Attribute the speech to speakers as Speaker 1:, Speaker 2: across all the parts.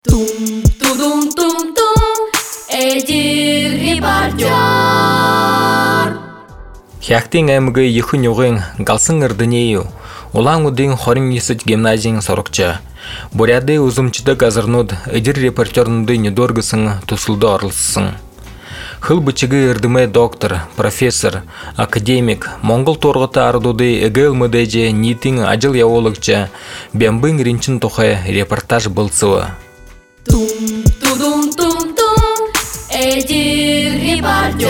Speaker 1: Тум тудум тум тум эдир репортер.
Speaker 2: Хяхтын аймагы Ихүн югын галсын ырдынею улаан удын 29 гимназиян сорокча. Буряды узумчыдык азырнуд эдир репортернуды недоргысын тусулды орлысын. Хыл бычыгы ырдымы доктор, профессор, академик, монгол торгыта ардуды эгэл мыдэже нитин ажыл яолыкча бямбын ринчин тохе репортаж былсыва.
Speaker 1: Тум тудум тум тум эдир репортер.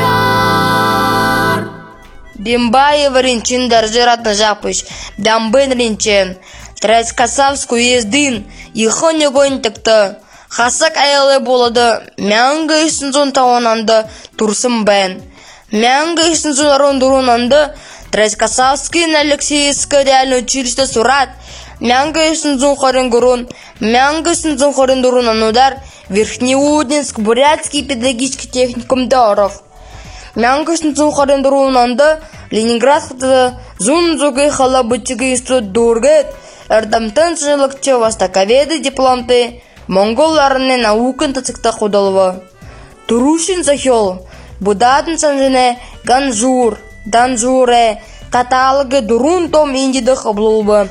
Speaker 3: Бимбаева ринчин даржиратна жапыш, бямбын ринчин, Трайскасавску ездин, Ихүн югын тыкты. Хасак аялы болады, мәңгі үсінзун тауананды турсын бән. Мәңгі үсінзун арундурунанды Трайскасавский на Алексеевское реальное училище сурат. Мәңгі үсінзун хорингурун, мәңгі үсінзун хориндурунанудар Верхнеудинск Бурятский педагогический техникум Доров. Мәңгі үсінзун хориндурунанды Ленинградты зун-зугы хала бычыгы институт дургет. Эрдамтын сыжылыкчы востоковеды дипломты монголларының наукын тацыкта худалва. Турушин захел, будатын санжыне ганжур, данжуре, каталыгы дурун том индиді хаблулба.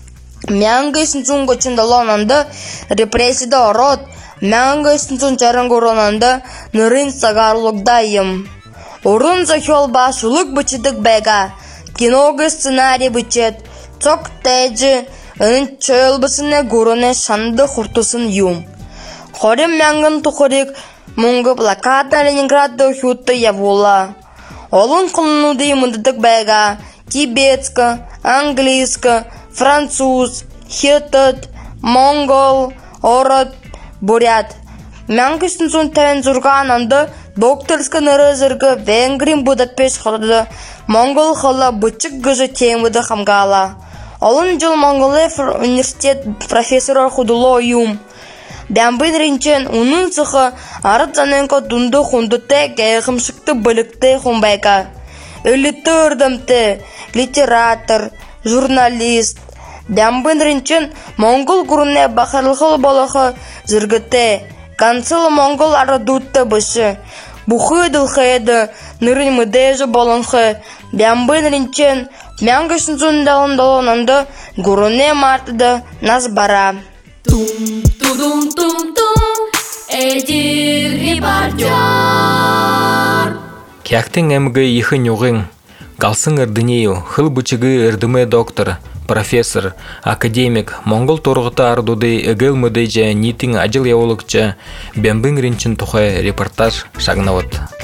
Speaker 3: Мәңгі сынцун гочындалананды репрессида орот, мәңгі сынцун чарангуронанды нырын сагарлыгдайым. Орын захел басулык бычыдык бәга, киногы сценарий бычет, цок тәджі, ын чөйлбісіне гурыне шанды хуртусын юм. Хорим мәңгін тұқырик мұңғы плакатна Ленинградды хютты явула. Олын қылынуды еміндідік бәйга тибетскі, английскі, француз, хетт, монгол, орыт, бурят. Мәңгісін сон тән зұрған анды докторскі нырызырғы венгрин Будапешт қылды монгол қылы бычык гызы темуді қамғала. Олын жыл Монголев университет профессоры худуло юм. Бямбын ринчен унын сықы арыт заненко дунды хундыте гайғымшықты білікті хумбайка. Үліті үрдімті, литератор, журналист. Бямбын ринчен монгол күріне бақарлықыл болықы зіргіте. Канцылы монгол арадутты бұшы. Бұхы дылхайды, нырын мүдежі болынқы. Бямбын ринчен мәңгі сынзундалындалынанды гүріне мартыды наз бара.
Speaker 1: Тум тудум тум тум эдир репортер.
Speaker 2: Хяхтын аймагы Ихүн югын галсын ырдынею хыл бычыгы ырдымы доктор, профессор, академик, монгол торгыта ардуды эгэл мыдэже нитин ажыл яолыкча бямбын ринчин тохе репортаж шагнават.